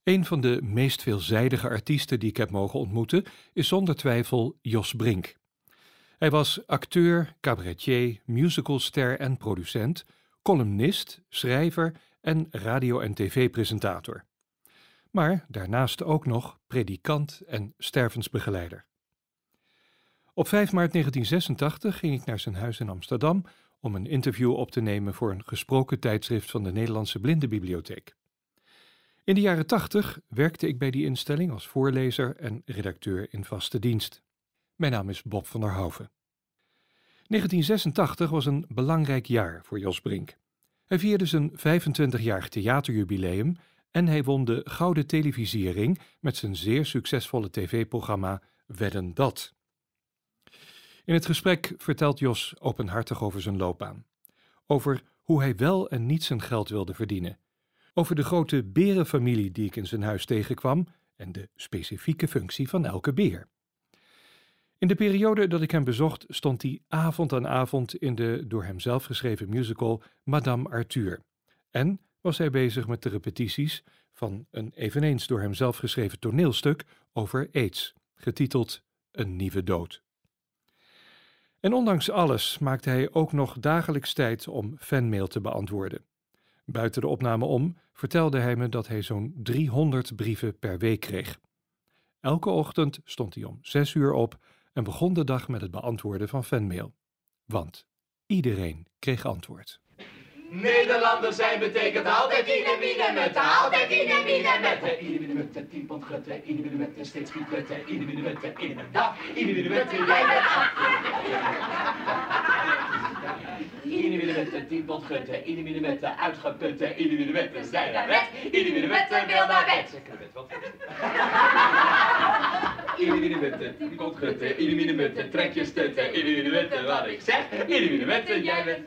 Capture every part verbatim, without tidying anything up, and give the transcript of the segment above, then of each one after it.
Een van de meest veelzijdige artiesten die ik heb mogen ontmoeten is zonder twijfel Jos Brink. Hij was acteur, cabaretier, musicalster en producent, columnist, schrijver en radio- en tv-presentator. Maar daarnaast ook nog predikant en stervensbegeleider. Op vijf maart negentien zesentachtig ging ik naar zijn huis in Amsterdam om een interview op te nemen voor een gesproken tijdschrift van de Nederlandse Blindenbibliotheek. In de jaren tachtig werkte ik bij die instelling als voorlezer en redacteur in vaste dienst. Mijn naam is Bob van der Houven. negentien zesentachtig was een belangrijk jaar voor Jos Brink. Hij vierde zijn vijfentwintigjarig theaterjubileum en hij won de Gouden Televisiering met zijn zeer succesvolle tv-programma Wedden, dat. In het gesprek vertelt Jos openhartig over zijn loopbaan. Over hoe hij wel en niet zijn geld wilde verdienen. Over de grote berenfamilie die ik in zijn huis tegenkwam en de specifieke functie van elke beer. In de periode dat ik hem bezocht stond hij avond aan avond in de door hem zelf geschreven musical Madame Arthur. En was hij bezig met de repetities van een eveneens door hem zelf geschreven toneelstuk over AIDS, getiteld Een Nieuwe Dood. En ondanks alles maakte hij ook nog dagelijks tijd om fanmail te beantwoorden. Buiten de opname om vertelde hij me dat hij zo'n driehonderd brieven per week kreeg. Elke ochtend stond hij om zes uur op en begon de dag met het beantwoorden van fanmail. Want iedereen kreeg antwoord. Nederlanders zijn betekent altijd iedereen met de, altijd iedereen met de. Iedereen met de, tien pond gutte, iedereen met de, steeds goed gutte, iedereen met de, iedereen met de, iedereen met de, jij bent af. Iedereen met de, tien pond gutte, iedereen met de, uitgeputte, iedereen met de, zij naar bed, iedereen met de, wil naar bed. Iedereen met de, tien pond gutte, iedereen met de, trekjes tutten, iedereen met de, wat ik zeg, iedereen met de, jij bent.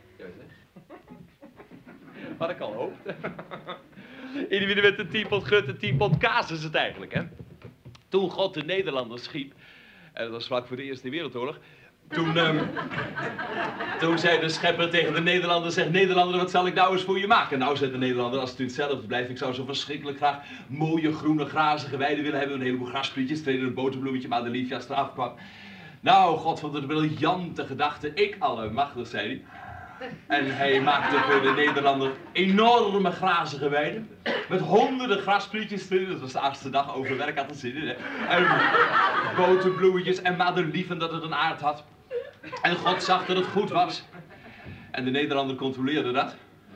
Wat ik al hoopte. Iedereen met een tien pond gut en tien pond kaas is het eigenlijk, hè. Toen God de Nederlanders schiep, en dat was vlak voor de Eerste Wereldoorlog, toen, um, toen zei de schepper tegen de Nederlander, zegt Nederlander, wat zal ik nou eens voor je maken? Nou, zei de Nederlander, als het u hetzelfde blijft, ik zou zo verschrikkelijk graag mooie groene grazige weiden willen hebben, een heleboel grasprietjes, tweede een boterbloemetje, maar de liefje als het eraf kwam. Nou, God vond het een briljante gedachte, ik allemachtig, zei hij. En hij maakte voor de Nederlander enorme grazige weiden. Met honderden grasprietjes erin. Dat was de achtste dag, over werk had het zin in, hè. En boterbloemetjes en madelief dat het een aard had. En God zag dat het goed was. En de Nederlander controleerde dat.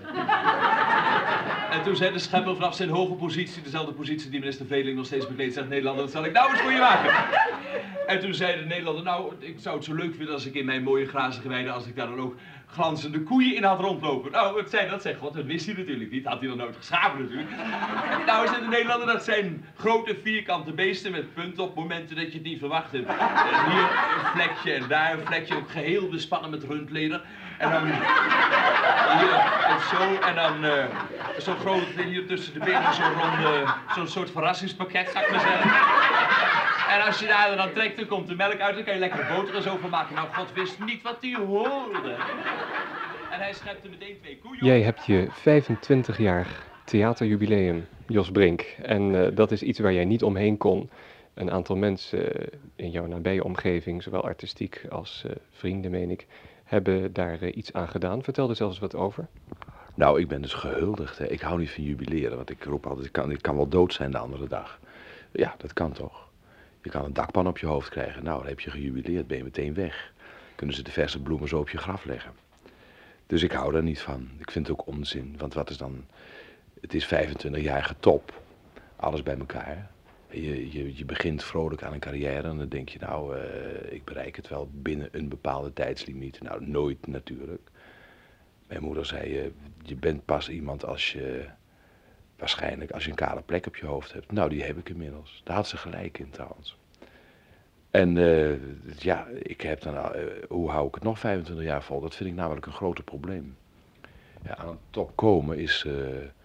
En toen zei de schepper vanaf zijn hoge positie, dezelfde positie die minister Veling nog steeds bekleedt, zegt Nederlander, dat zal ik nou eens voor je maken. En toen zei de Nederlander, nou, ik zou het zo leuk vinden als ik in mijn mooie grazige weide, als ik daar dan ook glanzende koeien in had rondlopen. Nou, wat zei dat? Zei God, dat wist hij natuurlijk niet. Had hij dan nooit geschapen natuurlijk. Nou, zei de Nederlander, dat zijn grote vierkante beesten met punten op momenten dat je het niet verwacht hebt. En hier een vlekje en daar een vlekje, ook geheel bespannen met rundleder. En dan hier en zo, en dan uh, zo'n groot hier tussen de benen, zo'n ronde, zo'n soort verrassingspakket, zou ik maar zeggen. En als je daar dan trekt, dan komt de melk uit, dan kan je lekker boter en zo van maken. Nou, God wist niet wat hij hoorde. En hij schepte meteen twee koeien. Jij hebt je vijfentwintigjarig theaterjubileum, Jos Brink. En uh, dat is iets waar jij niet omheen kon. Een aantal mensen in jouw nabije omgeving, zowel artistiek als uh, vrienden, meen ik, hebben daar uh, iets aan gedaan. Vertel er zelfs wat over. Nou, ik ben dus gehuldigd. Hè. Ik hou niet van jubileren, want ik roep altijd, ik kan, ik kan wel dood zijn de andere dag. Ja, dat kan toch. Je kan een dakpan op je hoofd krijgen. Nou, dan heb je gejubileerd, ben je meteen weg. Kunnen ze de verse bloemen zo op je graf leggen. Dus ik hou daar niet van. Ik vind het ook onzin. Want wat is dan... Het is vijfentwintigjarige top. Alles bij elkaar. Je, je, je begint vrolijk aan een carrière en dan denk je, nou, uh, ik bereik het wel binnen een bepaalde tijdslimiet. Nou, nooit natuurlijk. Mijn moeder zei, uh, je bent pas iemand als je... Waarschijnlijk als je een kale plek op je hoofd hebt. Nou, die heb ik inmiddels. Daar had ze gelijk in trouwens. En uh, ja, ik heb dan, uh, hoe hou ik het nog vijfentwintig jaar vol? Dat vind ik namelijk een groot probleem. Ja, aan de top komen is, uh,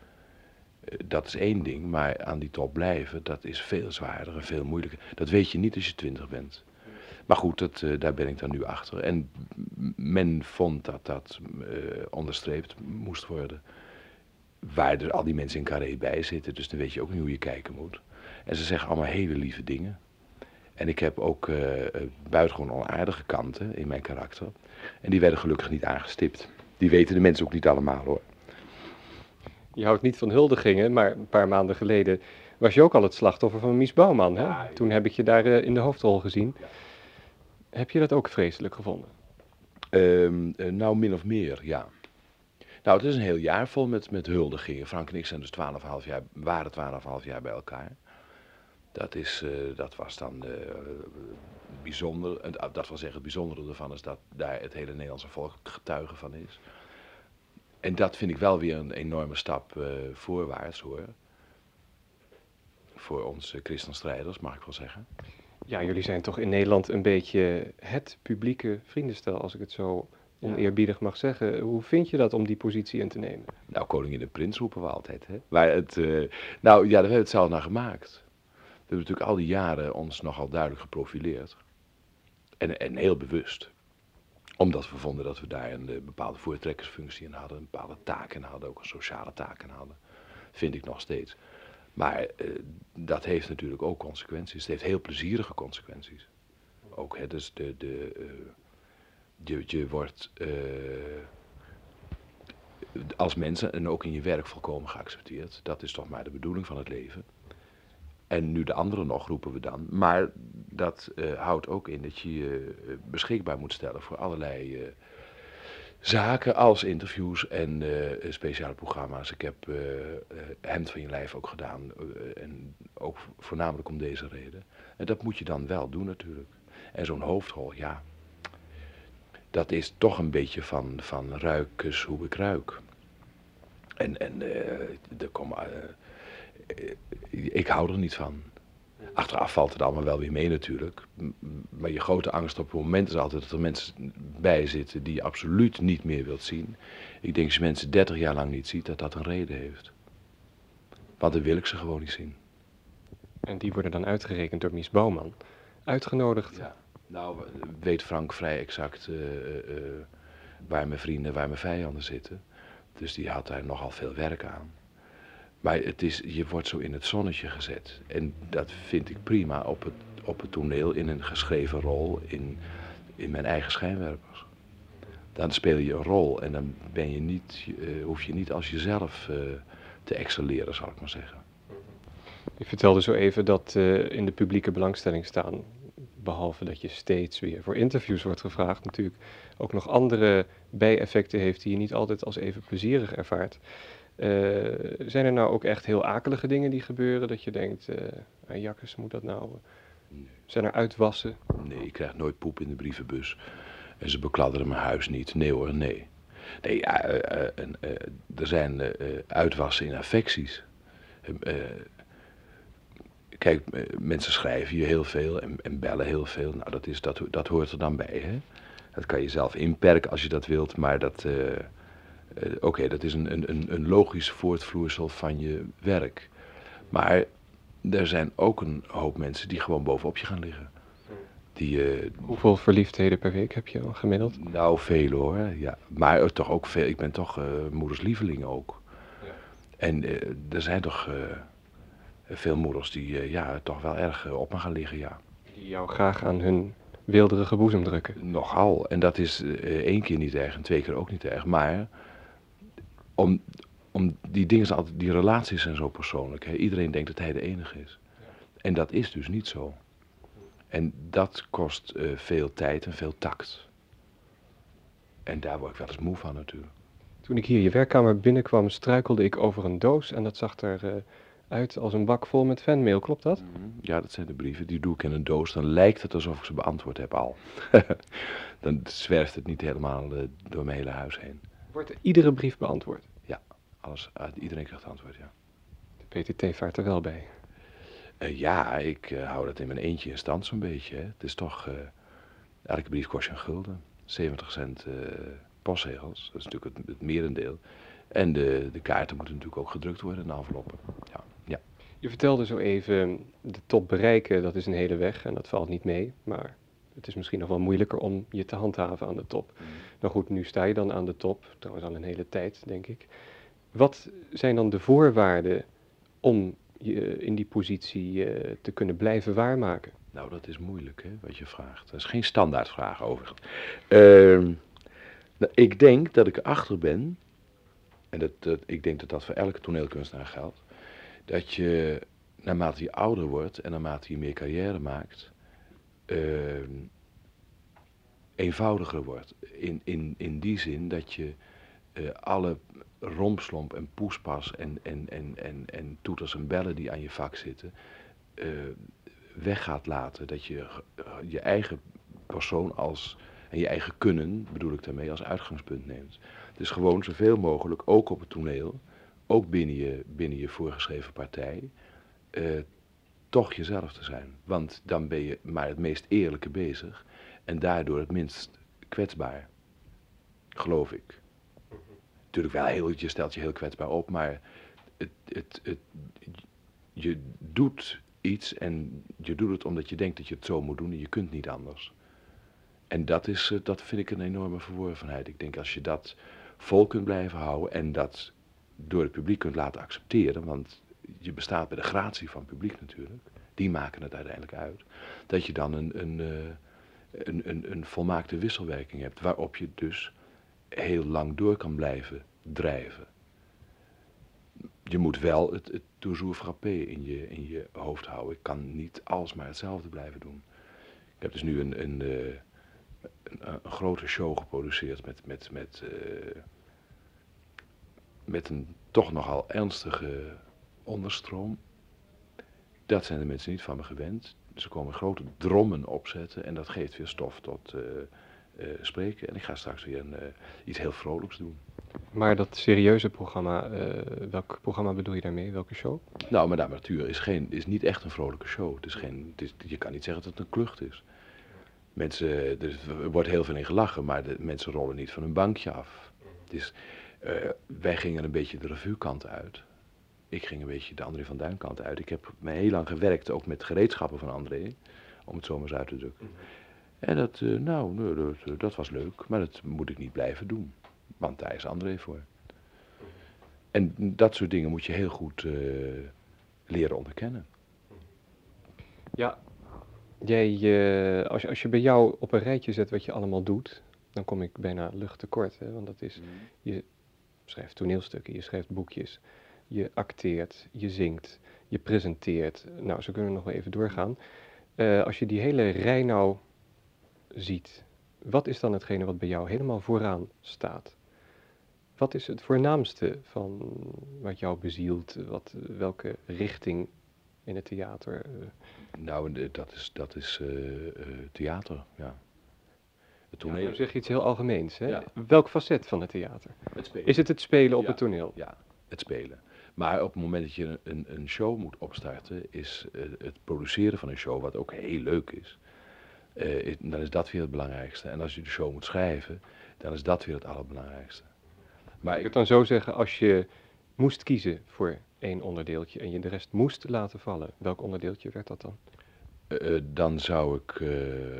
dat is één ding, maar aan die top blijven, dat is veel zwaarder en veel moeilijker. Dat weet je niet als je twintig bent. Maar goed, dat, uh, daar ben ik dan nu achter. En men vond dat dat uh, onderstreept moest worden. waar er al die mensen in Carré bij zitten, dus dan weet je ook niet hoe je kijken moet. En ze zeggen allemaal hele lieve dingen. En ik heb ook uh, buitengewoon onaardige kanten in mijn karakter. En die werden gelukkig niet aangestipt. Die weten de mensen ook niet allemaal, hoor. Je houdt niet van huldigingen, maar een paar maanden geleden was je ook al het slachtoffer van Mies Bouwman. Hè? Ja, ja. Toen heb ik je daar uh, in de hoofdrol gezien. Ja. Heb je dat ook vreselijk gevonden? Um, uh, nou, min of meer, ja. Nou, het is een heel jaar vol met, met huldigingen. Frank en ik zijn dus twaalf komma vijf jaar, waren twaalf komma vijf jaar bij elkaar. Dat, is, uh, dat was dan uh, bijzonder. En dat wil zeggen, het bijzondere ervan is dat daar het hele Nederlandse volk getuige van is. En dat vind ik wel weer een enorme stap uh, voorwaarts, hoor. Voor onze christenstrijders, mag ik wel zeggen. Ja, jullie zijn toch in Nederland een beetje het publieke vriendenstel, als ik het zo oneerbiedig mag zeggen. Hoe vind je dat om die positie in te nemen? Nou, koningin en prins roepen we altijd, hè. Maar het, uh, nou ja, daar hebben we het zelf naar gemaakt. We hebben natuurlijk al die jaren ons nogal duidelijk geprofileerd. En, en heel bewust. Omdat we vonden dat we daar een uh, bepaalde voortrekkersfunctie in hadden, een bepaalde taak in hadden, ook een sociale taak in hadden. Vind ik nog steeds. Maar uh, dat heeft natuurlijk ook consequenties. Het heeft heel plezierige consequenties. Ook, hè, dus de, de, uh, je, je wordt uh, als mensen en ook in je werk volkomen geaccepteerd. Dat is toch maar de bedoeling van het leven. En nu de anderen nog, roepen we dan. Maar dat uh, houdt ook in dat je je uh, beschikbaar moet stellen voor allerlei uh, zaken als interviews en uh, speciale programma's. Ik heb uh, uh, Hemd van je lijf ook gedaan. Uh, en ook voornamelijk om deze reden. En dat moet je dan wel doen natuurlijk. En zo'n hoofdrol, ja. Dat is toch een beetje van, van ruik, kus, hoe ik ruik. En, en uh, er komen... Uh, ik hou er niet van. Achteraf valt het allemaal wel weer mee natuurlijk. Maar je grote angst op het moment is altijd dat er mensen bij zitten die je absoluut niet meer wilt zien. Ik denk als je mensen dertig jaar lang niet ziet, dat dat een reden heeft. Want dan wil ik ze gewoon niet zien. En die worden dan uitgerekend door Mies Bouwman. Uitgenodigd. Ja. Nou, weet Frank vrij exact uh, uh, waar mijn vrienden, waar mijn vijanden zitten. Dus die had daar nogal veel werk aan. Maar het is, je wordt zo in het zonnetje gezet. En dat vind ik prima op het, op het toneel, in een geschreven rol, in, in mijn eigen schijnwerpers. Dan speel je een rol en dan ben je niet, uh, hoef je niet als jezelf uh, te excelleren, zal ik maar zeggen. Je vertelde zo even dat uh, in de publieke belangstelling staan, behalve dat je steeds weer voor interviews wordt gevraagd, natuurlijk ook nog andere bijeffecten heeft die je niet altijd als even plezierig ervaart. Uh, zijn er nou ook echt heel akelige dingen die gebeuren, dat je denkt, uh, ah, jakkes, moet dat nou? Nee. Zijn er uitwassen? Nee, ik krijg nooit poep in de brievenbus. En ze bekladderen mijn huis niet. Nee hoor, nee. Nee, ja, uh, uh, uh, uh, er zijn uh, uitwassen in affecties. Uh, uh, kijk, uh, mensen schrijven je heel veel en, en bellen heel veel. Nou, dat, is, dat, dat hoort er dan bij, hè. Dat kan je zelf inperken als je dat wilt, maar dat... Uh, Uh, Oké, okay, dat is een, een, een logisch voortvloeisel van je werk. Maar er zijn ook een hoop mensen die gewoon bovenop je gaan liggen. Die, uh, Hoeveel verliefdheden per week heb je al gemiddeld? Nou, veel hoor, ja. Maar uh, toch ook veel. Ik ben toch uh, moeders lieveling ook. Ja. En uh, er zijn toch uh, veel moeders die uh, ja, toch wel erg uh, op me gaan liggen, ja. Die jou graag aan hun weelderige boezem drukken? Nogal. En dat is uh, één keer niet erg en twee keer ook niet erg. Maar... Om, om die dingen zijn altijd, die relaties zijn zo persoonlijk. Hè? Iedereen denkt dat hij de enige is. Ja. En dat is dus niet zo. En dat kost uh, veel tijd en veel tact. En daar word ik wel eens moe van natuurlijk. Toen ik hier je werkkamer binnenkwam, struikelde ik over een doos en dat zag er uh, uit als een bak vol met fanmail. Klopt dat? Mm-hmm. Ja, dat zijn de brieven. Die doe ik in een doos. Dan lijkt het alsof ik ze beantwoord heb al. Dan zwerft het niet helemaal uh, door mijn hele huis heen. Wordt iedere brief beantwoord? Ja, alles, uh, iedereen krijgt antwoord, ja. De P T T vaart er wel bij. Uh, ja, ik uh, hou dat in mijn eentje in stand zo'n beetje. Hè. Het is toch, uh, elke brief kost je een gulden. zeventig cent uh, postzegels, dat is natuurlijk het, het merendeel. En de, de kaarten moeten natuurlijk ook gedrukt worden in de enveloppen. Ja, ja. Je vertelde zo even, de top bereiken, dat is een hele weg en dat valt niet mee, maar... Het is misschien nog wel moeilijker om je te handhaven aan de top. Mm. Nou goed, nu sta je dan aan de top, trouwens al een hele tijd, denk ik. Wat zijn dan de voorwaarden om je in die positie uh, te kunnen blijven waarmaken? Nou, dat is moeilijk, hè, wat je vraagt. Dat is geen standaardvraag, overigens. Uh, nou, ik denk dat ik erachter ben, en dat, dat, ik denk dat dat voor elke toneelkunstenaar geldt, dat je, naarmate je ouder wordt en naarmate je meer carrière maakt, uh, eenvoudiger wordt. In, in, in die zin dat je uh, alle rompslomp en poespas en, en, en, en, en toeters en bellen die aan je vak zitten, uh, weg gaat laten. Dat je uh, je eigen persoon als, en je eigen kunnen, bedoel ik daarmee, als uitgangspunt neemt. Dus gewoon zoveel mogelijk, ook op het toneel, ook binnen je, binnen je voorgeschreven partij, uh, toch jezelf te zijn. Want dan ben je maar het meest eerlijke bezig en daardoor het minst kwetsbaar, geloof ik. Natuurlijk wel, heel, je stelt je heel kwetsbaar op, maar het, het, het, je doet iets en je doet het omdat je denkt dat je het zo moet doen en je kunt niet anders. En dat, is, dat vind ik een enorme verworvenheid. Ik denk als je dat vol kunt blijven houden en dat door het publiek kunt laten accepteren, want je bestaat bij de gratie van het publiek natuurlijk, die maken het uiteindelijk uit, dat je dan een, een, een, een, een volmaakte wisselwerking hebt, waarop je dus heel lang door kan blijven drijven. Je moet wel het, het toujours frappé in je, in je hoofd houden. Ik kan niet alsmaar hetzelfde blijven doen. Ik heb dus nu een, een, een, een, een grote show geproduceerd met, met, met, uh, met een toch nogal ernstige onderstroom. Dat zijn de mensen niet van me gewend. Ze komen grote drommen opzetten en dat geeft weer stof tot uh, uh, spreken. En ik ga straks weer een, uh, iets heel vrolijks doen. Maar dat serieuze programma, uh, welk programma bedoel je daarmee? Welke show? Nou, Madame Arthur is, geen, is niet echt een vrolijke show. Het is geen, het is, je kan niet zeggen dat het een klucht is. Mensen, er wordt heel veel in gelachen, maar de mensen rollen niet van hun bankje af. Het is, uh, wij gingen een beetje de revue-kant uit. Ik ging een beetje de André van Duin kant uit. Ik heb me heel lang gewerkt, ook met gereedschappen van André, om het zo maar eens uit te drukken. En dat, uh, nou, dat, dat was leuk, maar dat moet ik niet blijven doen. Want daar is André voor. En dat soort dingen moet je heel goed uh, leren onderkennen. Ja, jij, uh, als, je, als je bij jou op een rijtje zet wat je allemaal doet, dan kom ik bijna lucht tekort. Hè? Want dat is, mm. je schrijft toneelstukken, je schrijft boekjes, je acteert, je zingt, je presenteert. Nou, zo kunnen we nog wel even doorgaan. Uh, als je die hele rij nou ziet, wat is dan hetgene wat bij jou helemaal vooraan staat? Wat is het voornaamste van wat jou bezielt? Wat, welke richting in het theater? Uh... Nou, dat is, dat is uh, uh, theater, ja. Het toneel. Ja, dan zeg je iets heel algemeens, hè? Ja. Welk facet van het theater? Het spelen. Is het het spelen op ja. het toneel? Ja, het spelen. Maar op het moment dat je een, een show moet opstarten, is uh, het produceren van een show, wat ook heel leuk is, uh, is, dan is dat weer het belangrijkste. En als je de show moet schrijven, dan is dat weer het allerbelangrijkste. Maar ik kan dan zo zeggen, als je moest kiezen voor één onderdeeltje en je de rest moest laten vallen, welk onderdeeltje werd dat dan? Uh, dan zou ik, uh,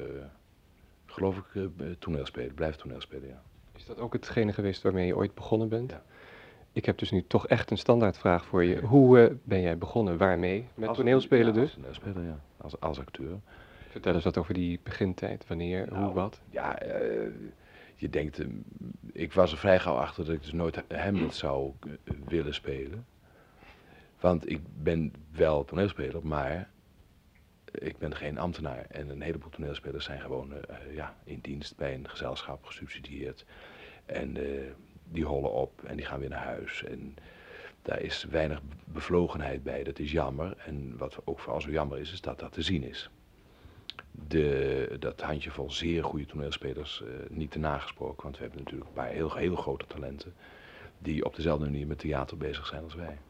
geloof ik, uh, toneelspelen, blijf toneelspelen, ja. Is dat ook hetgene geweest waarmee je ooit begonnen bent? Ja. Ik heb dus nu toch echt een standaardvraag voor je. Hoe uh, ben jij begonnen? Waarmee? Met als, toneelspelen ja, dus? Als toneelspeler, ja. Als, als acteur. Vertel eens wat over die begintijd. Wanneer, nou, hoe, wat? Ja, uh, je denkt, uh, ik was er vrij gauw achter dat ik dus nooit Hamlet zou uh, willen spelen. Want ik ben wel toneelspeler, maar ik ben geen ambtenaar. En een heleboel toneelspelers zijn gewoon uh, ja, in dienst bij een gezelschap, gesubsidieerd. En uh, die hollen op en die gaan weer naar huis. En daar is weinig bevlogenheid bij, dat is jammer. En wat ook vooral zo jammer is, is dat dat te zien is. De, dat handjevol zeer goede toneelspelers uh, niet te nagesproken, want we hebben natuurlijk een paar heel, heel grote talenten die op dezelfde manier met theater bezig zijn als wij.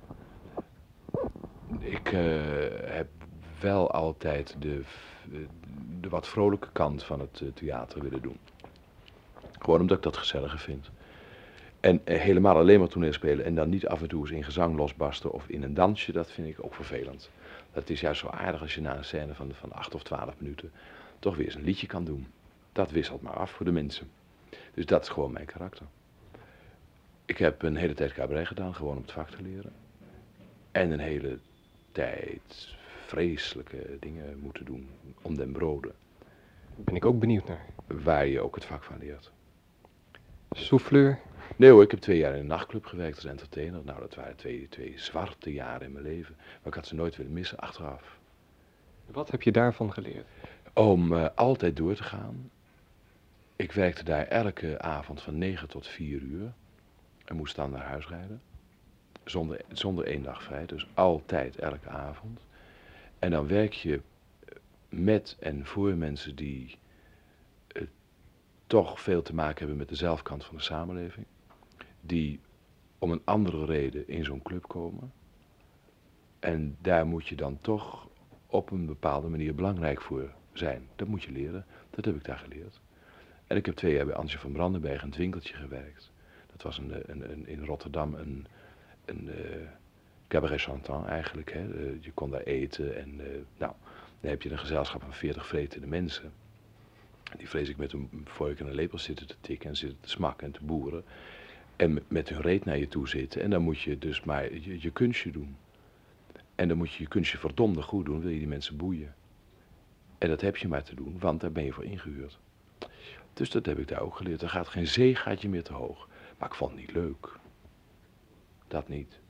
Ik uh, heb wel altijd de, de wat vrolijke kant van het uh, theater willen doen. Gewoon omdat ik dat gezelliger vind. En uh, helemaal alleen maar toneelspelen en dan niet af en toe eens in gezang losbarsten of in een dansje, dat vind ik ook vervelend. Dat is juist zo aardig als je na een scène van, van acht of twaalf minuten toch weer eens een liedje kan doen. Dat wisselt maar af voor de mensen. Dus dat is gewoon mijn karakter. Ik heb een hele tijd cabaret gedaan, gewoon om het vak te leren. En een hele tijd vreselijke dingen moeten doen om den broden. Ben ik ook benieuwd naar. Waar je ook het vak van leert. Souffleur? Nee hoor, ik heb twee jaar in een nachtclub gewerkt als entertainer. Nou, dat waren twee, twee zwarte jaren in mijn leven. Maar ik had ze nooit willen missen achteraf. Wat heb je daarvan geleerd? Om uh, altijd door te gaan. Ik werkte daar elke avond van negen tot vier uur. En moest dan naar huis rijden. Zonder, zonder één dag vrij, dus altijd elke avond. En dan werk je met en voor mensen die uh, toch veel te maken hebben met de zelfkant van de samenleving. Die om een andere reden in zo'n club komen. En daar moet je dan toch op een bepaalde manier belangrijk voor zijn. Dat moet je leren, dat heb ik daar geleerd. En ik heb twee jaar bij Antje van Brandenberg in het winkeltje gewerkt. Dat was een, een, een, in Rotterdam een, een uh, cabaret chantant eigenlijk. Hè. Uh, je kon daar eten en uh, nou, dan heb je een gezelschap van veertig vretende mensen. Die vrees ik met een vork en een lepel zitten te tikken en zitten te smakken en te boeren. En met hun reet naar je toe zitten. En dan moet je dus maar je, je kunstje doen. En dan moet je je kunstje verdomde goed doen, wil je die mensen boeien. En dat heb je maar te doen, want daar ben je voor ingehuurd. Dus dat heb ik daar ook geleerd. Er gaat geen zeegaatje meer te hoog. Maar ik vond het niet leuk. Dat niet.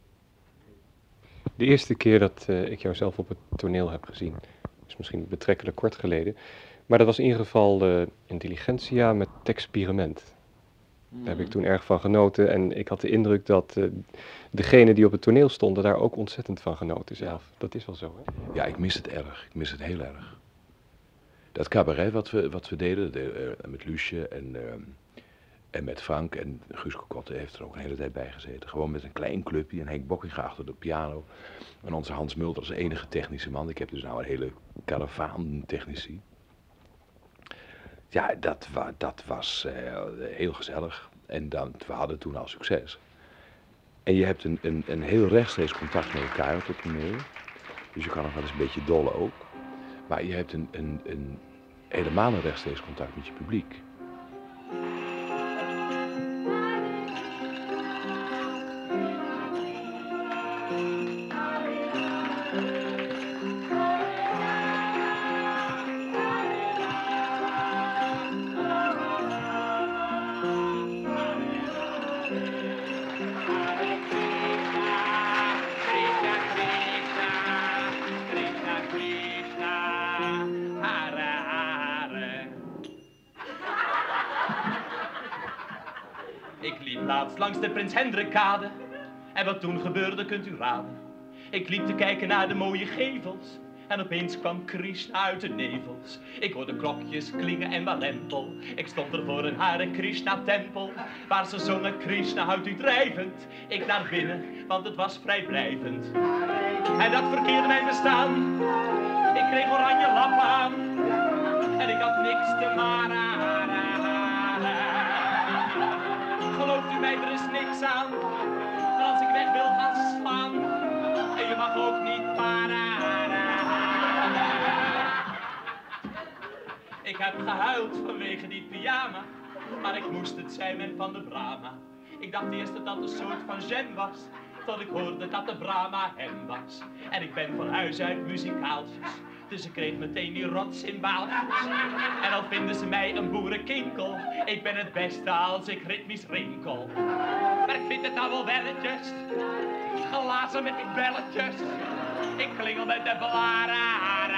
De eerste keer dat uh, ik jou zelf op het toneel heb gezien, is misschien betrekkelijk kort geleden. Maar dat was in ieder geval uh, Intelligentia met Texperiment. Daar heb ik toen erg van genoten en ik had de indruk dat uh, degenen die op het toneel stonden daar ook ontzettend van genoten zelf. Ja. Dat is wel zo, hè? Ja, ik mis het erg. Ik mis het heel erg. Dat cabaret wat we, wat we deden, de, uh, met Luusje en, uh, en met Frank en Guus Cocotte heeft er ook een hele tijd bij gezeten. Gewoon met een klein clubje en Henk Bokkinga achter de piano. En onze Hans Mulder als enige technische man. Ik heb dus nou een hele karavaan technici. Ja, dat, wa, dat was uh, heel gezellig. En dan, we hadden toen al succes. En je hebt een, een, een heel rechtstreeks contact met elkaar op het toneel. Dus je kan nog wel eens een beetje dollen ook. Maar je hebt een, een, een helemaal een rechtstreeks contact met je publiek. Langs de Prins Hendrikkade. En wat toen gebeurde kunt u raden. Ik liep te kijken naar de mooie gevels. En opeens kwam Krishna uit de nevels. Ik hoorde klokjes klingen en walempel. Ik stond er voor een Hare Krishna tempel. Waar ze zongen Krishna houdt u drijvend. Ik naar binnen, want het was vrijblijvend. En dat verkeerde mijn bestaan. Ik kreeg oranje lappen aan. En ik had niks te mara. Gelooft u mij, er is niks aan. Maar als ik weg wil gaan slaan. En je mag ook niet para. Ik heb gehuild vanwege die pyjama. Maar ik moest het zijn en van de Brahma. Ik dacht eerst dat dat een soort van gem was. Tot ik hoorde dat de Brahma hem was. En ik ben van huis uit muzikaaltjes. Dus ik kreeg meteen die rotsymbaaldjes. En al vinden ze mij een boerenkinkel. Ik ben het beste als ik ritmisch rinkel. Maar ik vind het nou wel welletjes. Glazen met die belletjes. Ik klingel met de blaren.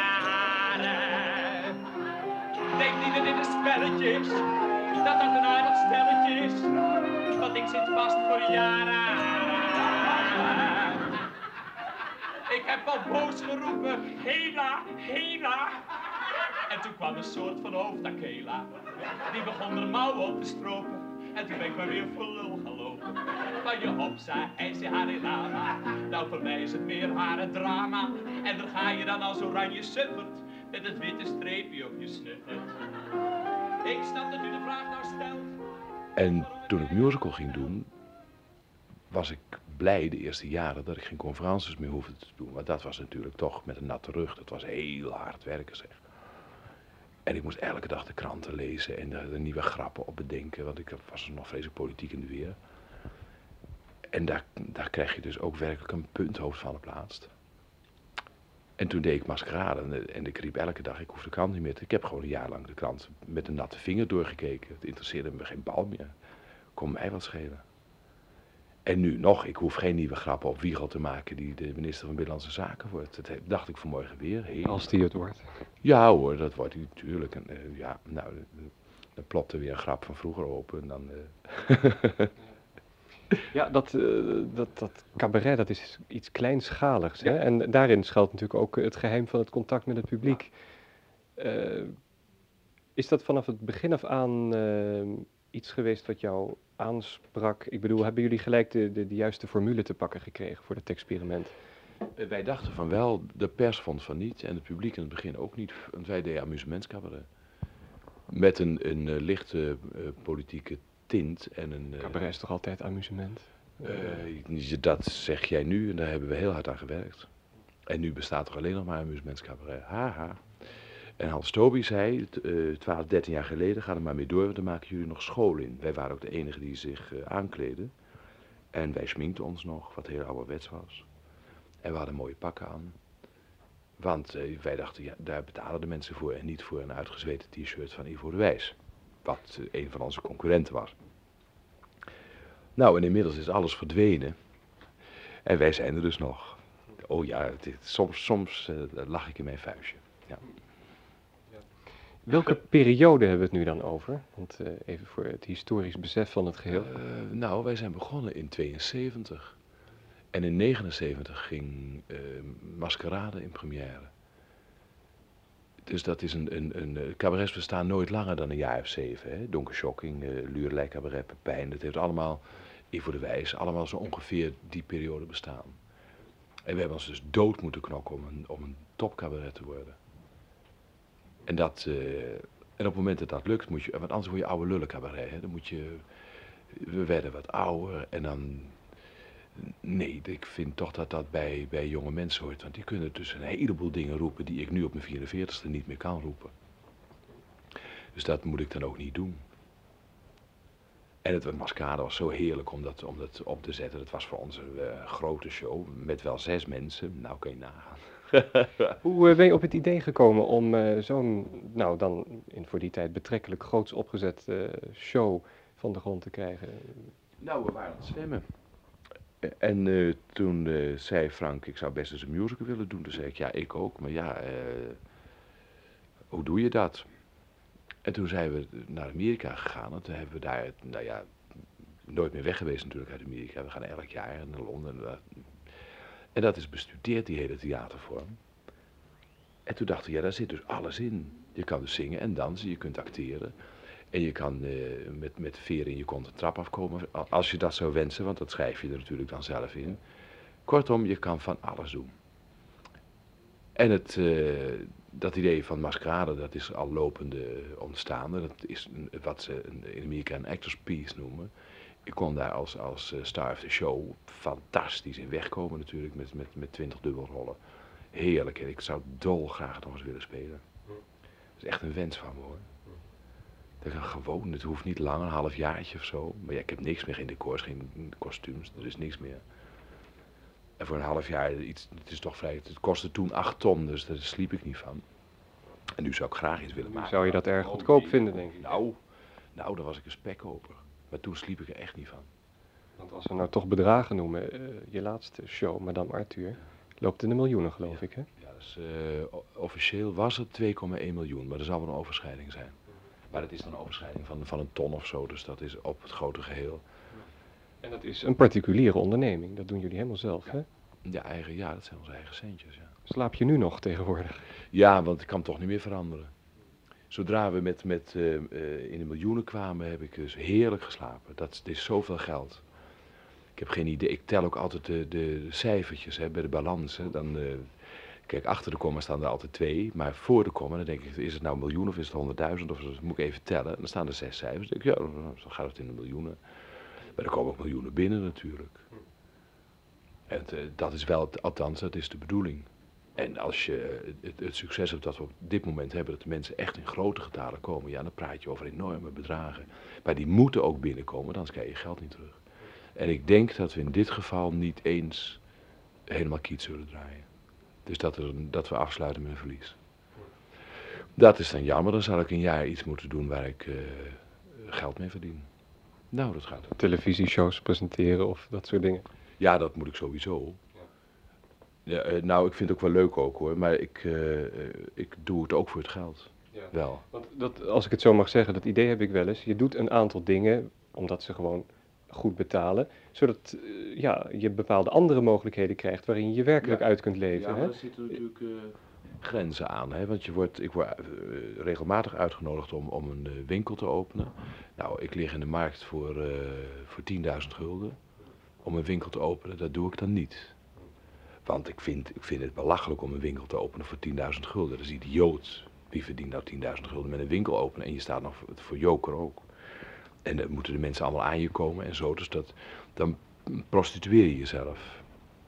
Denk niet dat dit een spelletje is. Dat dat een aardig stelletje is. Want ik zit vast voor jaren. Ik heb al boos geroepen, Hela, Hela. En toen kwam een soort van hoofdakela. Die begon er mouwen op te stropen. En toen ben ik maar weer voor lul gaan lopen. Van je hopsa, hij zei Hare Lama. Nou voor mij is het meer hare drama. En daar ga je dan als oranje suffert. Met het witte streepje op je snuffert. Ik snap dat u de vraag nou stelt. En toen ik musical ging doen, was ik blij de eerste jaren dat ik geen conferences meer hoefde te doen. Want dat was natuurlijk toch met een natte rug. Dat was heel hard werken, zeg. En ik moest elke dag de kranten lezen en de, de nieuwe grappen op bedenken. Want ik was nog vreselijk politiek in de weer. En daar, daar krijg je dus ook werkelijk een punthoofd van op laatst. En toen deed ik Maskerade en, en ik riep elke dag, ik hoef de krant niet meer te... Ik heb gewoon een jaar lang de krant met een natte vinger doorgekeken. Het interesseerde me geen bal meer. Kon mij wat schelen. En nu nog, ik hoef geen nieuwe grappen op Wiegel te maken die de minister van Binnenlandse Zaken wordt. Dat dacht ik vanmorgen weer. Heel... Als die het wordt. Ja hoor, dat wordt hij natuurlijk. En, uh, ja, nou, dan plopt er weer een grap van vroeger open. Dan, uh... Ja, dat, uh, dat, dat cabaret, dat is iets kleinschaligs. Ja. Hè? En daarin schuilt natuurlijk ook het geheim van het contact met het publiek. Uh, is dat vanaf het begin af aan uh, iets geweest wat jou aansprak? Ik bedoel, hebben jullie gelijk de, de, de juiste formule te pakken gekregen voor het experiment? Uh, wij dachten van wel, de pers vond van niet en het publiek in het begin ook niet. Want wij deden amusementscabaret. Met een, een uh, lichte uh, politieke tint en een... Uh, cabaret is toch altijd amusement? Uh, dat zeg jij nu en daar hebben we heel hard aan gewerkt. En nu bestaat er alleen nog maar amusementscabaret. Haha. En Hans Toby zei, uh, twaalf, dertien jaar geleden, ga er maar mee door, want dan maken jullie nog school in. Wij waren ook de enigen die zich uh, aankleden. En wij schminkten ons nog, wat heel ouderwets was. En we hadden mooie pakken aan. Want uh, wij dachten, ja, daar betalen de mensen voor en niet voor een uitgezweten t-shirt van Ivo de Wijs. Wat uh, een van onze concurrenten was. Nou, en inmiddels is alles verdwenen. En wij zijn er dus nog. Oh ja, het, het, soms, soms uh, lach ik in mijn vuistje. Ja. Welke periode hebben we het nu dan over? Want uh, even voor het historisch besef van het geheel. Uh, nou, wij zijn begonnen in tweeënzeventig. En in negenenzeventig ging uh, Maskerade in première. Dus dat is een, een, een cabarets bestaan nooit langer dan een jaar of zeven. Hè? Donker Shocking, uh, Lurelei Cabaret, Pepijn. Dat heeft allemaal, Ivo de Wijs, allemaal zo ongeveer die periode bestaan. En we hebben ons dus dood moeten knokken om een, om een topcabaret te worden. En, dat, uh, en op het moment dat dat lukt, moet je, want anders word je oude lullen cabaret. Hè? Dan moet je, we werden wat ouder en dan... Nee, ik vind toch dat dat bij, bij jonge mensen hoort. Want die kunnen dus een heleboel dingen roepen die ik nu op mijn vierenveertigste niet meer kan roepen. Dus dat moet ik dan ook niet doen. En het Maskerade was zo heerlijk om dat, om dat op te zetten. Dat was voor ons een uh, grote show met wel zes mensen. Nou kun je nagaan. Hoe uh, ben je op het idee gekomen om uh, zo'n, nou dan in voor die tijd betrekkelijk groots opgezet uh, show van de grond te krijgen? Nou, we waren aan het zwemmen. En uh, toen uh, zei Frank, ik zou best eens een musical willen doen. Toen zei ik, ja, ik ook. Maar ja, uh, hoe doe je dat? En toen zijn we naar Amerika gegaan. En toen hebben we daar, nou ja, nooit meer weg geweest natuurlijk uit Amerika. We gaan elk jaar naar Londen. En dat is bestudeerd, die hele theatervorm. En toen dachten we, ja, daar zit dus alles in. Je kan dus zingen en dansen, je kunt acteren. En je kan uh, met, met veren in je kont een trap afkomen, als je dat zou wensen, want dat schrijf je er natuurlijk dan zelf in. Kortom, je kan van alles doen. En het, uh, dat idee van Maskerade, dat is al lopende ontstaande. Dat is een, wat ze in Amerika een actors piece noemen. Ik kon daar als, als uh, star of the show fantastisch in wegkomen natuurlijk, met, met, met twintig dubbelrollen. Heerlijk, en ik zou dolgraag nog eens willen spelen. Dat is echt een wens van me hoor. Dat kan gewoon, het hoeft niet lang, een half jaartje of zo. Maar ja, ik heb niks meer, geen decors, geen kostuums, er is niks meer. En voor een half jaar, iets, het is toch vrij, het kostte toen acht ton, dus daar sliep ik niet van. En nu zou ik graag iets willen maken. Zou je dat erg goedkoop vinden, denk ik? Nou, nou, dan was ik een spekkoper. Maar toen sliep ik er echt niet van. Want als we nou toch bedragen noemen, uh, je laatste show, Madame Arthur, loopt in de miljoenen geloof ja. ik, hè? Ja, dus, uh, officieel was het twee komma één miljoen, maar er zal wel een overschrijding zijn. Maar het is dan een overschrijding van, van een ton of zo, dus dat is op het grote geheel. En dat is een particuliere onderneming, dat doen jullie helemaal zelf, ja. hè? Ja, eigen, ja, dat zijn onze eigen centjes, ja. Slaap je nu nog tegenwoordig? Ja, want ik kan toch niet meer veranderen. Zodra we met, met uh, uh, in de miljoenen kwamen, heb ik dus heerlijk geslapen. Dat, dat is zoveel geld. Ik heb geen idee, ik tel ook altijd de, de cijfertjes hè, bij de balans. Hè. Dan, uh, kijk, achter de komma staan er altijd twee, maar voor de komma dan denk ik, is het nou een miljoen of is het honderdduizend? Of dat moet ik even tellen. En dan staan er zes cijfers. Dan denk ik, ja, dan gaat het in de miljoenen. Maar er komen ook miljoenen binnen natuurlijk. En uh, dat is wel, althans, dat is de bedoeling. En als je het, het succes hebt dat we op dit moment hebben, dat de mensen echt in grote getalen komen, ja, dan praat je over enorme bedragen. Maar die moeten ook binnenkomen, anders krijg je je geld niet terug. En ik denk dat we in dit geval niet eens helemaal kiet zullen draaien. Dus dat, er, dat we afsluiten met een verlies. Dat is dan jammer, dan zal ik een jaar iets moeten doen waar ik uh, geld mee verdien. Nou, dat gaat. Televisieshows presenteren of dat soort dingen. Ja, dat moet ik sowieso. Ja, uh, nou, ik vind het ook wel leuk ook hoor, maar ik, uh, uh, ik doe het ook voor het geld. Ja. Wel. Want dat, als ik het zo mag zeggen, dat idee heb ik wel eens. Je doet een aantal dingen, omdat ze gewoon goed betalen, zodat uh, ja, je bepaalde andere mogelijkheden krijgt waarin je je werkelijk ja. uit kunt leven. Ja, maar hè? er zitten natuurlijk uh, grenzen aan, hè? Want je wordt, ik word uh, regelmatig uitgenodigd om, om een uh, winkel te openen. Nou, ik lig in de markt voor, uh, voor tienduizend gulden om een winkel te openen, dat doe ik dan niet. Want ik vind, ik vind het belachelijk om een winkel te openen voor tienduizend gulden. Dat is idioot. Wie verdient nou tienduizend gulden met een winkel openen en je staat nog voor, voor joker ook. En dan moeten de mensen allemaal aan je komen en zo, dus dat, dan prostitueer je jezelf.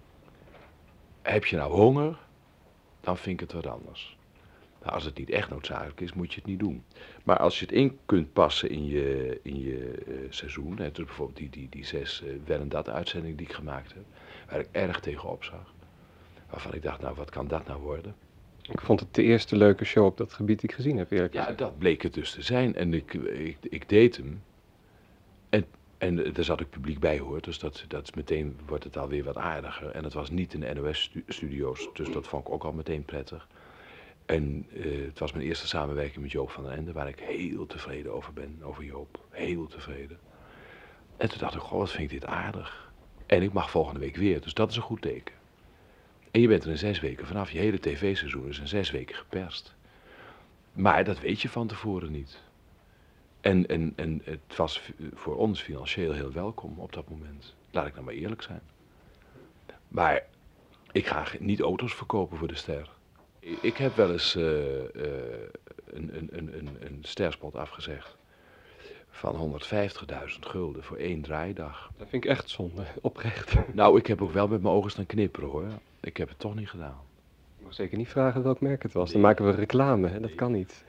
Heb je nou honger, dan vind ik het wat anders. Nou, als het niet echt noodzakelijk is, moet je het niet doen. Maar als je het in kunt passen in je, in je uh, seizoen, hè, dus bijvoorbeeld die, die, die zes uh, wel en dat uitzendingen die ik gemaakt heb, waar ik erg tegenop zag. Waarvan ik dacht, nou wat kan dat nou worden? Ik vond het de eerste leuke show op dat gebied die ik gezien heb, eerlijk gezegd. Ja, dat bleek het dus te zijn. En ik, ik, ik deed hem. En, en er zat ook publiek bij hoor, dus dat, dat is meteen wordt het alweer wat aardiger. En het was niet in de N O S-studio's, dus dat vond ik ook al meteen prettig. En uh, het was mijn eerste samenwerking met Joop van den Ende, waar ik heel tevreden over ben, over Joop. Heel tevreden. En toen dacht ik, goh, wat vind ik dit aardig. En ik mag volgende week weer, dus dat is een goed teken. En je bent er in zes weken, vanaf je hele tv-seizoen is in zes weken geperst. Maar dat weet je van tevoren niet. En, en, en het was voor ons financieel heel welkom op dat moment. Laat ik nou maar eerlijk zijn. Maar ik ga niet auto's verkopen voor de ster. Ik heb wel eens uh, uh, een, een, een, een, een sterspot afgezegd van honderdvijftigduizend gulden voor één draaidag. Dat vind ik echt zonde, oprecht. Nou, ik heb ook wel met mijn ogen staan knipperen hoor. Ik heb het toch niet gedaan. Ik mag zeker niet vragen welk merk het was. Dan maken we reclame, hè? Dat kan niet.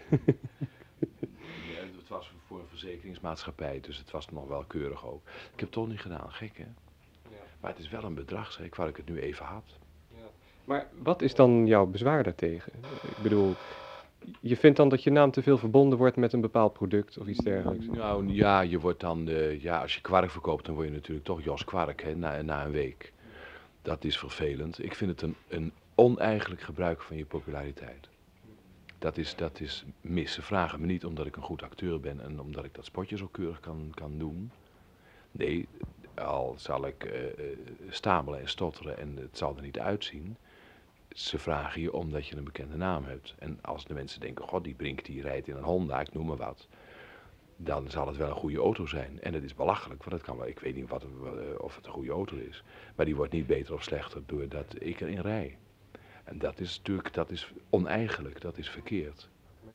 Ja, het was voor een verzekeringsmaatschappij, dus het was nog wel keurig ook. Ik heb het toch niet gedaan, gek hè? Ja. Maar het is wel een bedrag, zeg ik, waar ik het nu even had. Ja. Maar wat is dan jouw bezwaar daartegen? Ik bedoel, je vindt dan dat je naam te veel verbonden wordt met een bepaald product of iets dergelijks? Nou ja, je wordt dan, uh, ja, als je kwark verkoopt, dan word je natuurlijk toch Jos Kwark, hè, na, na een week. Dat is vervelend. Ik vind het een, een oneigenlijk gebruik van je populariteit. Dat is, dat is mis. Ze vragen me niet omdat ik een goed acteur ben en omdat ik dat spotje zo keurig kan, kan doen. Nee, al zal ik uh, stamelen en stotteren en het zal er niet uitzien. Ze vragen je omdat je een bekende naam hebt. En als de mensen denken, god die Brink die rijdt in een Honda, ik noem maar wat. Dan zal het wel een goede auto zijn. En het is belachelijk, want het kan wel, ik weet niet wat, of het een goede auto is. Maar die wordt niet beter of slechter doordat ik erin rij. En dat is natuurlijk, dat is oneigenlijk, dat is verkeerd.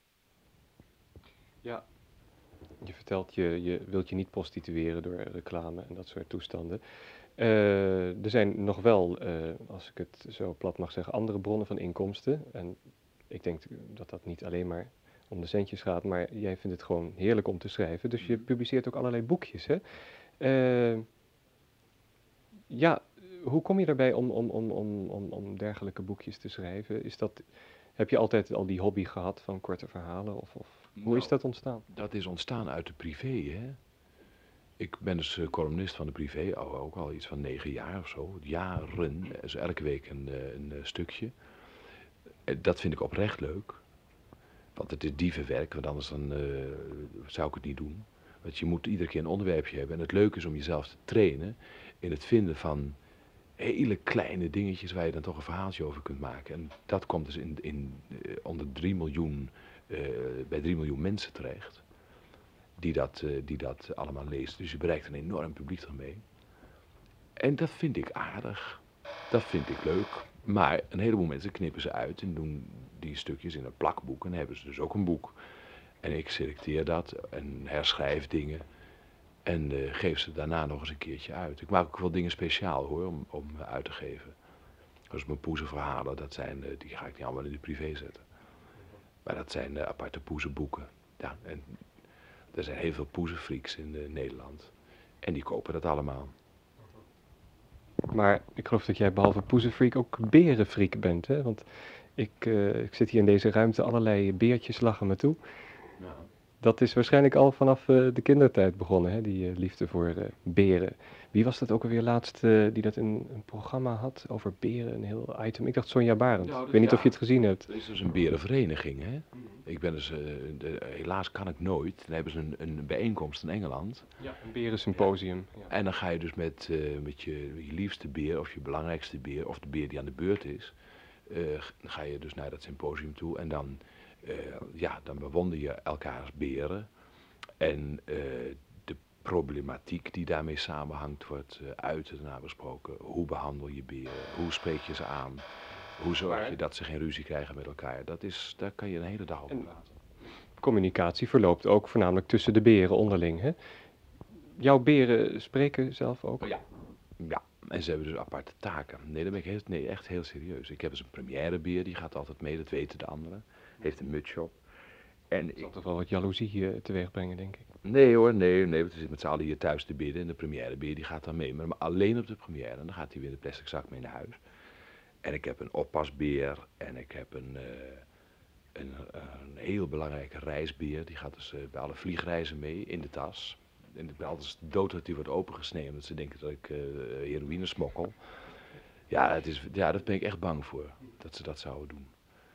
Ja. Je vertelt, je, je wilt je niet prostitueren door reclame en dat soort toestanden. Uh, er zijn nog wel, uh, als ik het zo plat mag zeggen, andere bronnen van inkomsten. En ik denk dat dat niet alleen maar om de centjes gaat, maar jij vindt het gewoon heerlijk om te schrijven. Dus je publiceert ook allerlei boekjes, hè? Uh, ja, hoe kom je daarbij om, om, om, om, om, om dergelijke boekjes te schrijven? Is dat, heb je altijd al die hobby gehad van korte verhalen? Of, of hoe nou, is dat ontstaan? Dat is ontstaan uit de privé, hè? Ik ben dus uh, columnist van de privé, al, ook al iets van negen jaar of zo. Jaren, dus elke week een, uh, een uh, stukje. Uh, dat vind ik oprecht leuk. Want het is dievenwerk, want anders dan, uh, zou ik het niet doen. Want je moet iedere keer een onderwerpje hebben. En het leuke is om jezelf te trainen in het vinden van hele kleine dingetjes waar je dan toch een verhaaltje over kunt maken. En dat komt dus in, in, uh, onder drie miljoen, uh, bij drie miljoen mensen terecht. Die dat, uh, die dat allemaal leest. Dus je bereikt een enorm publiek ermee. En dat vind ik aardig. Dat vind ik leuk. Maar een heleboel mensen knippen ze uit en doen die stukjes in een plakboek. En hebben ze dus ook een boek. En ik selecteer dat en herschrijf dingen. En uh, geef ze daarna nog eens een keertje uit. Ik maak ook wel dingen speciaal hoor, om, om uit te geven. Dus mijn poezenverhalen, dat zijn, uh, die ga ik niet allemaal in de privé zetten. Maar dat zijn uh, aparte poezenboeken. Ja, en er zijn heel veel poezenfreaks in uh, Nederland. En die kopen dat allemaal. Maar ik geloof dat jij behalve poezenfreak ook berenfreak bent, hè? Want ik, uh, ik zit hier in deze ruimte, allerlei beertjes lachen me toe. Ja. Dat is waarschijnlijk al vanaf uh, de kindertijd begonnen, hè? Die uh, liefde voor uh, beren. Wie was dat ook alweer laatst uh, die dat in een programma had over beren, een heel item? Ik dacht Sonja Barend. Nou, ik weet niet ja, of je het gezien hebt. Er is dus een berenvereniging, hè? Ik ben dus, uh, de, helaas kan ik nooit. Dan hebben ze een, een bijeenkomst in Engeland. Ja, een berensymposium. Ja. En dan ga je dus met, uh, met je, je liefste beer of je belangrijkste beer of de beer die aan de beurt is, uh, dan ga je dus naar dat symposium toe en dan, uh, ja, dan bewonder je elkaars beren. En uh, de problematiek die daarmee samenhangt wordt uh, uit en nabesproken. Hoe behandel je beren? Hoe spreek je ze aan? Hoe zorg je dat ze geen ruzie krijgen met elkaar? Dat is, daar kan je een hele dag over praten. Communicatie verloopt ook voornamelijk tussen de beren onderling, hè? Jouw beren spreken zelf ook? Oh, ja. Ja, en ze hebben dus aparte taken. Nee, dat ben ik heel, nee, echt heel serieus. Ik heb dus een premièrebeer, die gaat altijd mee, dat weten de anderen. Heeft een mutsje op. En dat zal toch wel wat jaloezie uh, teweeg brengen, denk ik. Nee hoor, nee, nee, we zitten met z'n allen hier thuis te bidden en de premièrebeer die gaat dan mee. Maar alleen op de première, en dan gaat hij weer de plastic zak mee naar huis. En ik heb een oppasbeer en ik heb een, uh, een, een heel belangrijke reisbeer. Die gaat dus uh, bij alle vliegreizen mee in de tas. En ik ben altijd dood dat die wordt opengesneden, omdat ze denken dat ik uh, heroïne smokkel. Ja, het is, ja, daar ben ik echt bang voor, dat ze dat zouden doen.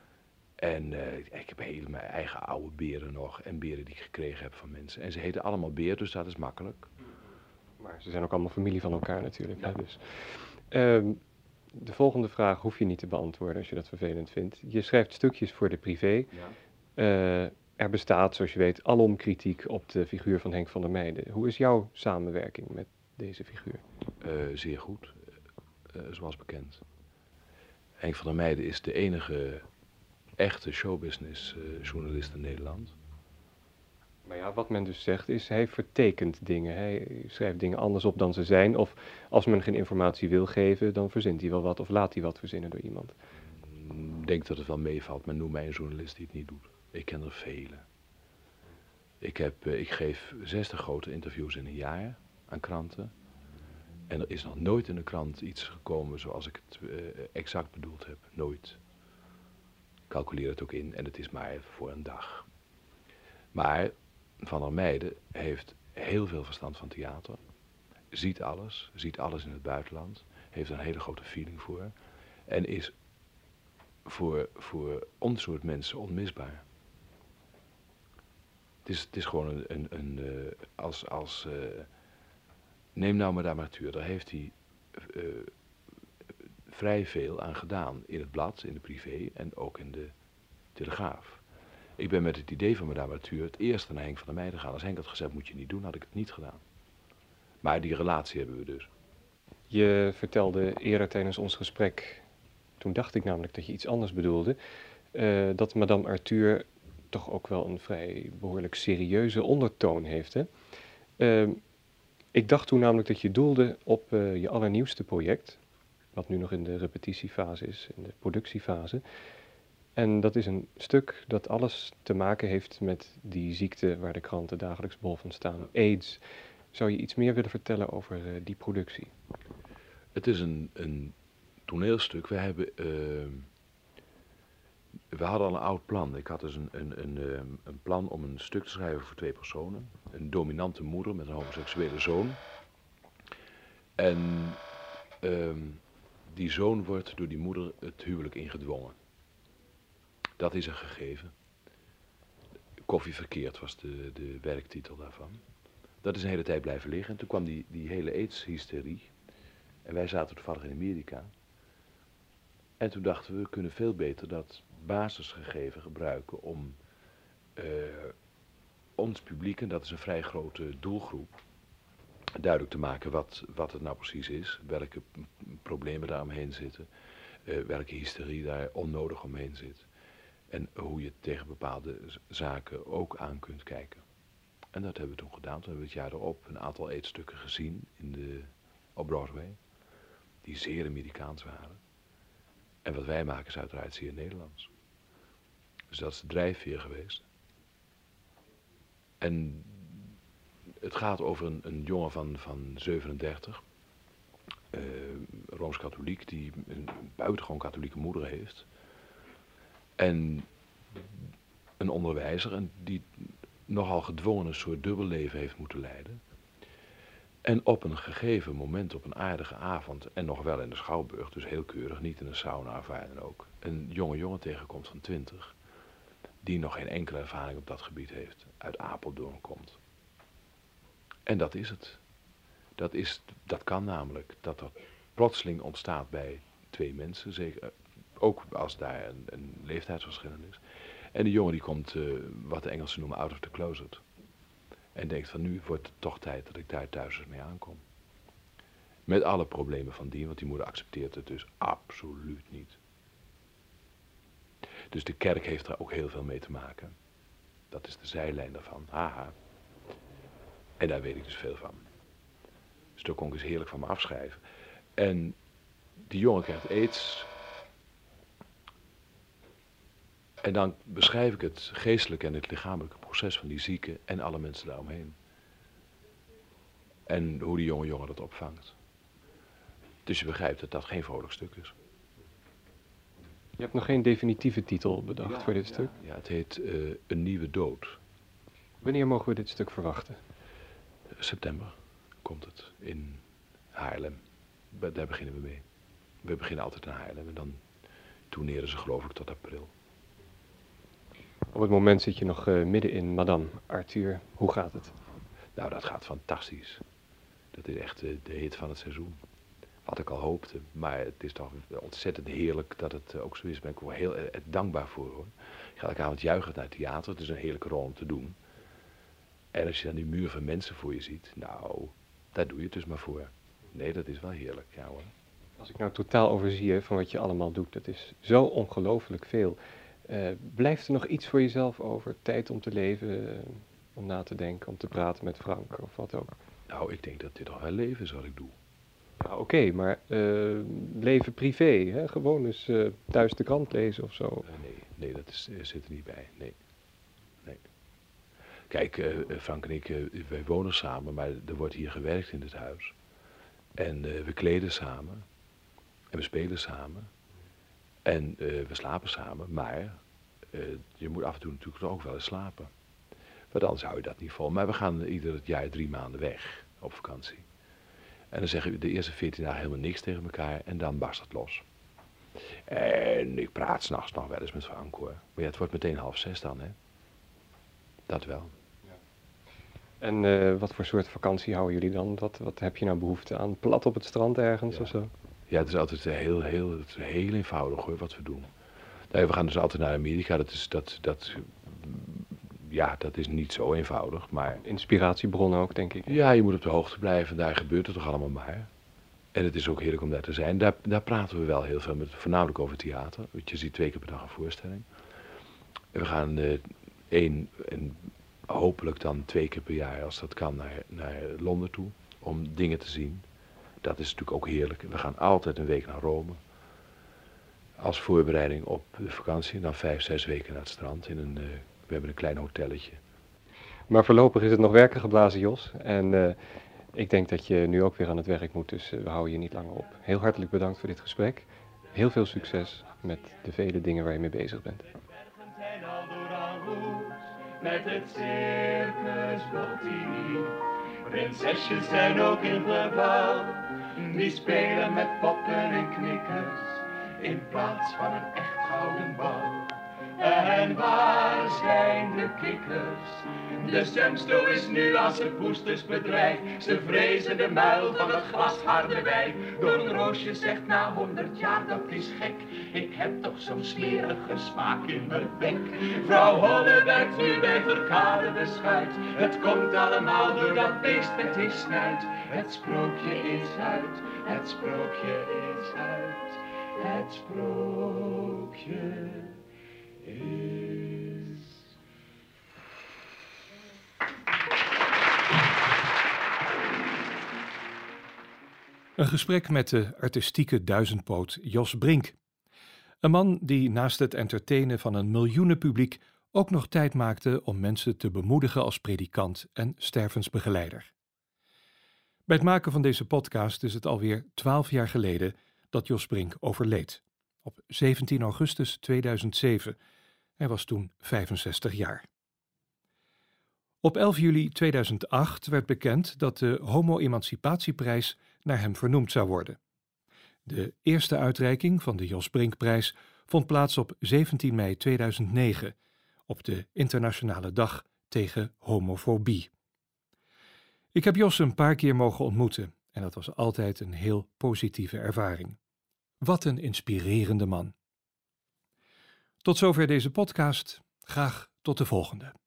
En uh, ik heb hele mijn eigen oude beren nog en beren die ik gekregen heb van mensen. En ze heten allemaal beer, dus dat is makkelijk. Maar ze zijn ook allemaal familie van elkaar natuurlijk. Ja. Hè, dus. Uh, de volgende vraag hoef je niet te beantwoorden als je dat vervelend vindt. Je schrijft stukjes voor de privé. Ja. Uh, er bestaat, zoals je weet, alom kritiek op de figuur van Henk van der Meijden. Hoe is jouw samenwerking met deze figuur? Uh, zeer goed, uh, zoals bekend. Henk van der Meijden is de enige echte showbusiness uh, journalist in Nederland. Maar ja, wat men dus zegt is, hij vertekent dingen. Hij schrijft dingen anders op dan ze zijn. Of als men geen informatie wil geven, dan verzint hij wel wat of laat hij wat verzinnen door iemand. Ik denk dat het wel meevalt, maar noem mij een journalist die het niet doet. Ik ken er vele. Ik, heb, uh, ik geef zestig grote interviews in een jaar aan kranten. En er is nog nooit in een krant iets gekomen zoals ik het uh, exact bedoeld heb. Nooit. Calculeer het ook in en het is maar voor een dag. Maar Van der Meijden heeft heel veel verstand van theater. Ziet alles, ziet alles in het buitenland. Heeft er een hele grote feeling voor. En is voor, voor ons soort mensen onmisbaar. Het is, het is gewoon een, een, een uh, als, als uh, neem nou Madame Arthur, daar heeft hij uh, vrij veel aan gedaan. In het blad, in de privé en ook in de Telegraaf. Ik ben met het idee van Madame Arthur het eerst naar Henk van der Meijden gegaan. Als Henk had gezegd, moet je niet doen, had ik het niet gedaan. Maar die relatie hebben we dus. Je vertelde eerder tijdens ons gesprek, toen dacht ik namelijk dat je iets anders bedoelde, uh, dat Madame Arthur toch ook wel een vrij behoorlijk serieuze ondertoon heeft, hè? Uh, ik dacht toen namelijk dat je doelde op uh, je allernieuwste project, wat nu nog in de repetitiefase is, in de productiefase. En dat is een stuk dat alles te maken heeft met die ziekte waar de kranten dagelijks bol van staan, AIDS. Zou je iets meer willen vertellen over uh, die productie? Het is een, een toneelstuk. We hebben, uh, we hadden al een oud plan. Ik had dus een, een, een, een plan om een stuk te schrijven voor twee personen. Een dominante moeder met een homoseksuele zoon. En uh, die zoon wordt door die moeder het huwelijk ingedwongen. Dat is een gegeven. Koffie verkeerd was de, de werktitel daarvan. Dat is een hele tijd blijven liggen. En toen kwam die, die hele AIDS-hysterie. En wij zaten toevallig in Amerika. En toen dachten we, we kunnen veel beter dat basisgegeven gebruiken om uh, ons publiek, en dat is een vrij grote doelgroep, duidelijk te maken wat, wat het nou precies is. Welke problemen daar omheen zitten. Uh, welke hysterie daar onnodig omheen zit. En hoe je tegen bepaalde zaken ook aan kunt kijken. En dat hebben we toen gedaan. Toen hebben we het jaar erop een aantal eetstukken gezien in de, op Broadway. Die zeer Amerikaans waren. En wat wij maken is uiteraard zeer Nederlands. Dus dat is de drijfveer geweest. En het gaat over een, een jongen van, van zevenendertig. uh, Rooms-katholiek die een buitengewoon katholieke moeder heeft. En een onderwijzer en die nogal gedwongen een soort dubbelleven heeft moeten leiden. En op een gegeven moment, op een aardige avond, en nog wel in de Schouwburg, dus heel keurig, niet in een sauna of waar dan ook, een jonge jongen tegenkomt van twintig, die nog geen enkele ervaring op dat gebied heeft, uit Apeldoorn komt. En dat is het. Dat, is, dat kan namelijk, dat er plotseling ontstaat bij twee mensen, zeker, ook als daar een, een leeftijdsverschil is. En die jongen die komt, uh, wat de Engelsen noemen, out of the closet. En denkt van nu wordt het toch tijd dat ik daar thuis eens mee aankom. Met alle problemen van dien, want die moeder accepteert het dus absoluut niet. Dus de kerk heeft er ook heel veel mee te maken. Dat is de zijlijn daarvan, haha. En daar weet ik dus veel van. Dus daar kon ik dus heerlijk van me afschrijven. En die jongen krijgt aids. En dan beschrijf ik het geestelijke en het lichamelijke proces van die zieke en alle mensen daaromheen. En hoe die jonge jongen dat opvangt. Dus je begrijpt dat dat geen vrolijk stuk is. Je hebt nog geen definitieve titel bedacht ja, voor dit ja, stuk? Ja, het heet uh, Een Nieuwe Dood. Wanneer mogen we dit stuk verwachten? September komt het in Haarlem. Daar beginnen we mee. We beginnen altijd in Haarlem en dan tourneren ze geloof ik tot april. Op het moment zit je nog uh, midden in Madame. Arthur, hoe gaat het? Nou, dat gaat fantastisch. Dat is echt uh, de hit van het seizoen. Wat ik al hoopte, maar het is toch ontzettend heerlijk dat het uh, ook zo is. Daar ben ik wel heel uh, dankbaar voor hoor. Ik ga elke avond juichen naar het theater, het is een heerlijke rol om te doen. En als je dan die muur van mensen voor je ziet, nou, daar doe je het dus maar voor. Nee, dat is wel heerlijk, ja hoor. Als ik nou totaal overzie hè, van wat je allemaal doet, dat is zo ongelooflijk veel. Uh, blijft er nog iets voor jezelf over? Tijd om te leven, uh, om na te denken, om te praten met Frank of wat ook? Nou, ik denk dat dit toch wel leven is wat ik doe. Ja, oké, okay, maar uh, leven privé, hè? Gewoon eens uh, thuis de krant lezen of zo? Uh, nee, nee, dat is, uh, zit er niet bij, nee. nee. Kijk, uh, Frank en ik, uh, wij wonen samen, maar er wordt hier gewerkt in dit huis. En uh, we kleden samen en we spelen samen. En uh, we slapen samen, maar uh, je moet af en toe natuurlijk ook wel eens slapen. Want dan zou je dat niet vol. Maar we gaan ieder jaar drie maanden weg op vakantie. En dan zeggen we de eerste veertien dagen helemaal niks tegen elkaar en dan barst het los. En ik praat s'nachts nog wel eens met Frank hoor. Maar ja, het wordt meteen half zes dan hè. Dat wel. En uh, wat voor soort vakantie houden jullie dan? Wat, wat heb je nou behoefte aan? Plat op het strand ergens ja. of zo? Ja, het is altijd heel, heel, het is heel eenvoudig hoor, wat we doen. Nee, we gaan dus altijd naar Amerika, dat is, dat, dat, ja, dat is niet zo eenvoudig, maar... Inspiratiebronnen ook, denk ik. Ja, je moet op de hoogte blijven, daar gebeurt het toch allemaal maar. En het is ook heerlijk om daar te zijn. Daar, daar praten we wel heel veel, met, voornamelijk over theater. Want je ziet twee keer per dag een voorstelling. En we gaan uh, één, en hopelijk dan twee keer per jaar, als dat kan, naar, naar Londen toe, om dingen te zien. Dat is natuurlijk ook heerlijk. We gaan altijd een week naar Rome. Als voorbereiding op de vakantie. En dan vijf, zes weken naar het strand. In een, uh, we hebben een klein hotelletje. Maar voorlopig is het nog werken geblazen, Jos. En uh, ik denk dat je nu ook weer aan het werk moet. Dus uh, we houden je niet langer op. Heel hartelijk bedankt voor dit gesprek. Heel veel succes met de vele dingen waar je mee bezig bent. Met het circus Bottini. Prinsesjes zijn ook in geval. Die spelen met poppen en knikkers in plaats van een echt gouden bal. En waar zijn de kikkers? De zemsto is nu als een poestersbedrijf. Ze vrezen de muil van het glasharde wijf. Door een roosje zegt na honderd jaar dat is gek. Ik heb toch zo'n smerige smaak in mijn bek. Vrouw Holle werkt nu bij Verkade de Schuit. Het komt allemaal door dat beest met die snuit. Het sprookje is uit, het sprookje is uit. Het sprookje is... Een gesprek met de artistieke duizendpoot Jos Brink. Een man die naast het entertainen van een miljoenenpubliek ook nog tijd maakte om mensen te bemoedigen als predikant en stervensbegeleider. Bij het maken van deze podcast is het alweer twaalf jaar geleden dat Jos Brink overleed. Op zeventien augustus tweeduizend zeven. Hij was toen vijfenzestig jaar. Op elf juli tweeduizend acht werd bekend dat de Homo-emancipatieprijs naar hem vernoemd zou worden. De eerste uitreiking van de Jos Brinkprijs vond plaats op zeventien mei tweeduizend negen, op de Internationale Dag tegen Homofobie. Ik heb Jos een paar keer mogen ontmoeten en dat was altijd een heel positieve ervaring. Wat een inspirerende man. Tot zover deze podcast. Graag tot de volgende.